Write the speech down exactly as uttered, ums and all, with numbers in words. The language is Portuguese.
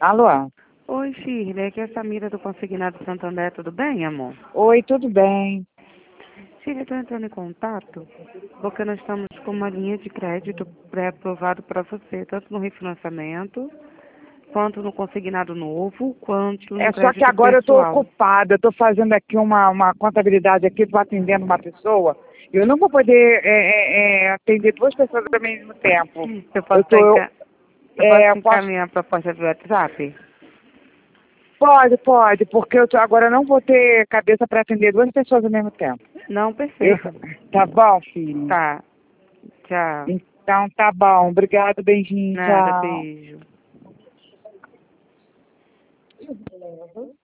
Alô? Oi, Shirley, aqui é a Samira do Consignado Santander, tudo bem, amor? Oi, tudo bem? Shirley, estou entrando em contato porque nós estamos com uma linha de crédito pré-aprovado para você, tanto no refinanciamento, quanto no consignado novo, quanto É no só que crédito agora eu estou pessoal. ocupada, estou fazendo aqui uma, uma contabilidade aqui, estou atendendo uma pessoa. Eu não vou poder é, é, é, atender duas pessoas ao mesmo tempo. Eu Eu posso, tô, te eu, enca... eu posso é, te posso, encaminhar a proposta do WhatsApp? pode, pode, porque eu tô, agora eu não vou ter cabeça para atender duas pessoas ao mesmo tempo. Não, Eu- perfeito. tá bom, filho? Tá, tchau. Então tá bom. Obrigado, beijinho, Nada, tchau. beijo.